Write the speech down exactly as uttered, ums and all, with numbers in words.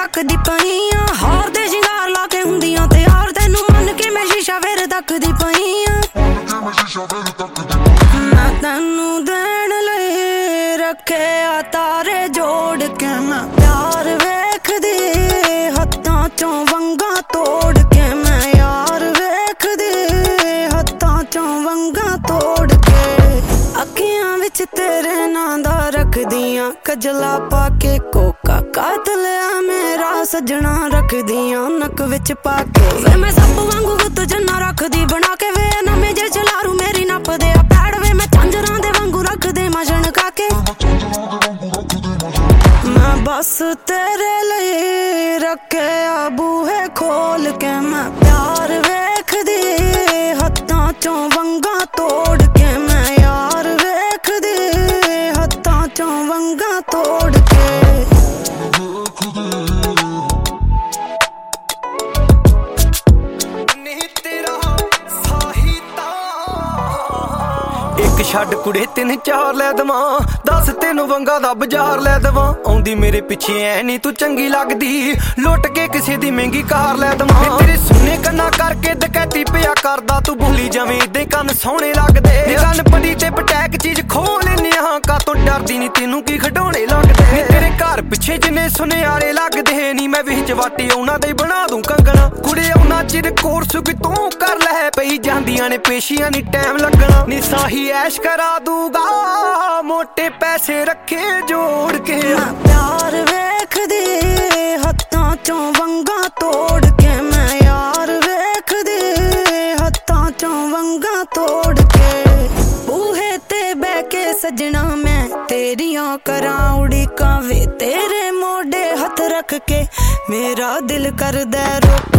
रखदी पईयां हार दे शिंगार ला के हुंदियां ते यार तैनू मन के मैं शीशा फिर तकदी पईयां मैं तैनू देण लई रखे आ तारे जोड़ के मैं प्यार वेखदी हत्थां चों वंगां तोड़ के मैं यार वेखदी हत्थां चों वंगां तोड़ के अखियां विच तेरे नां दा रखदियां कजला पाके कोका कातलिया मेरा सजना रखदियां नक विच पाके वे मैं सब वांगू गुत्त जन्ना रखदी बना के वे नमे जे चलारू मेरी नप दे पैड़ वे मैं झांजरां दे वांगू रख दे मजन काके मैं बस तेरे लिए रखे आ बूहे खोल के मैं प्यार वेखदी हत्थां चों वंगां तोड़ के मैं यार वेखदी हत्थां चों वंगां तोड़ के छड़ कुड़े तीन चार लै दवां दस तेनू वंगा दा बाजार लै दवां आउंदी मेरे पिछे ऐ नी तू चंगी लगदी लुट के किसे दी महंगी कार लै दवां तेरे सुने कन्ना करके डकैती पिया करदा तू भुली जावें इदां कन्न सोहणे लगदे गन पड़ी ते पटैक चीज खोह लैने हां कातों डरदी नी तैनू की खडौणे लगदे तेरे घर पिछे जिन्ने सुनियारे लगदे नी मैं विच वाटी उन्हां दे बना दूं कंगना कुड़े उन्हां चिर कोर्स कि तू कर लै पई जांदियां ने पेशियां नी टाइम लगना नी साही ऐश करा दूगा मोटे पैसे रखे जोड़ के प्यार वेखदी हत्थां चों वंगां तोड़ के मैं यार वेखदी हत्थां चों वंगां तोड़ के बूहे ते बह के सजना मैं तेरियां करां उड़ीकां वे तेरे मोढे हथ रख के मेरा दिल करदा रोक